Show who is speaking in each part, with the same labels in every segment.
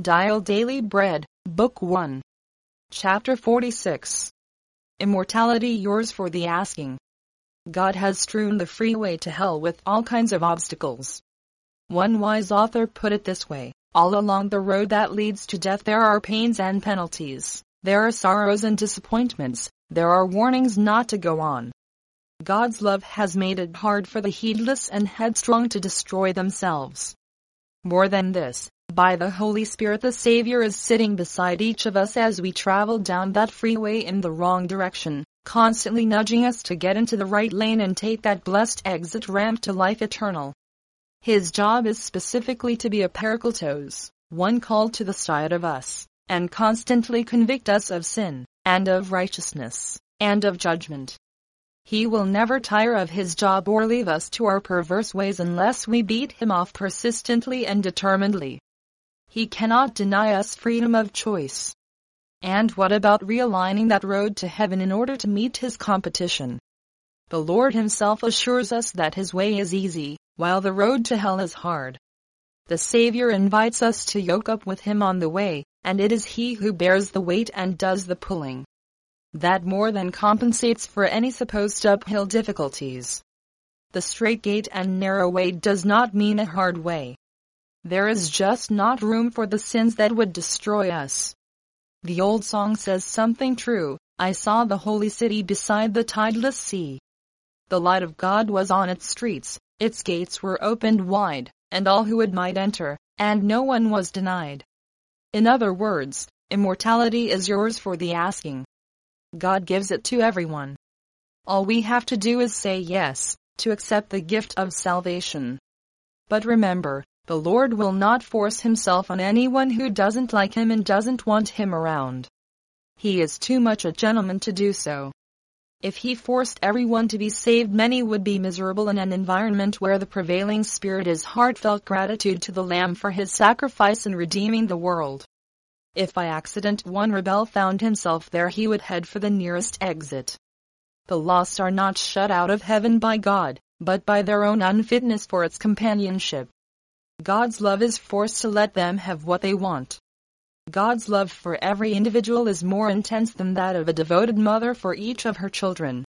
Speaker 1: Dial Daily Bread, Book 1. Chapter 46. Immortality yours for the asking. God has strewn the freeway to hell with all kinds of obstacles. One wise author put it this way: all along the road that leads to death there are pains and penalties, there are sorrows and disappointments, there are warnings not to go on. God's love has made it hard for the heedless and headstrong to destroy themselves. More than this, by the Holy Spirit the Savior is sitting beside each of us as we travel down that freeway in the wrong direction, constantly nudging us to get into the right lane and take that blessed exit ramp to life eternal. His job is specifically to be a parakletos, one called to the side of us, and constantly convict us of sin, and of righteousness, and of judgment. He will never tire of his job or leave us to our perverse ways unless we beat him off persistently and determinedly. He cannot deny us freedom of choice. And what about realigning that road to heaven in order to meet his competition? The Lord himself assures us that his way is easy, while the road to hell is hard. The Savior invites us to yoke up with him on the way, and it is he who bears the weight and does the pulling. That more than compensates for any supposed uphill difficulties. The straight gate and narrow way does not mean a hard way. There is just not room for the sins that would destroy us. The old song says something true: I saw the holy city beside the tideless sea. The light of God was on its streets, its gates were opened wide, and all who would might enter, and no one was denied. In other words, immortality is yours for the asking. God gives it to everyone. All we have to do is say yes, to accept the gift of salvation. But remember, the Lord will not force himself on anyone who doesn't like him and doesn't want him around. He is too much a gentleman to do so. If he forced everyone to be saved, many would be miserable in an environment where the prevailing spirit is heartfelt gratitude to the Lamb for his sacrifice in redeeming the world. If by accident one rebel found himself there, he would head for the nearest exit. The lost are not shut out of heaven by God, but by their own unfitness for its companionship. God's love is forced to let them have what they want. God's love for every individual is more intense than that of a devoted mother for each of her children.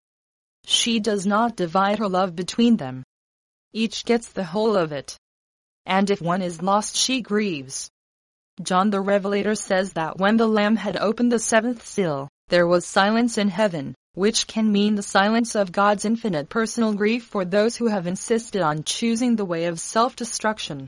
Speaker 1: She does not divide her love between them. Each gets the whole of it. And if one is lost, she grieves. John the Revelator says that when the Lamb had opened the seventh seal, there was silence in heaven, which can mean the silence of God's infinite personal grief for those who have insisted on choosing the way of self-destruction.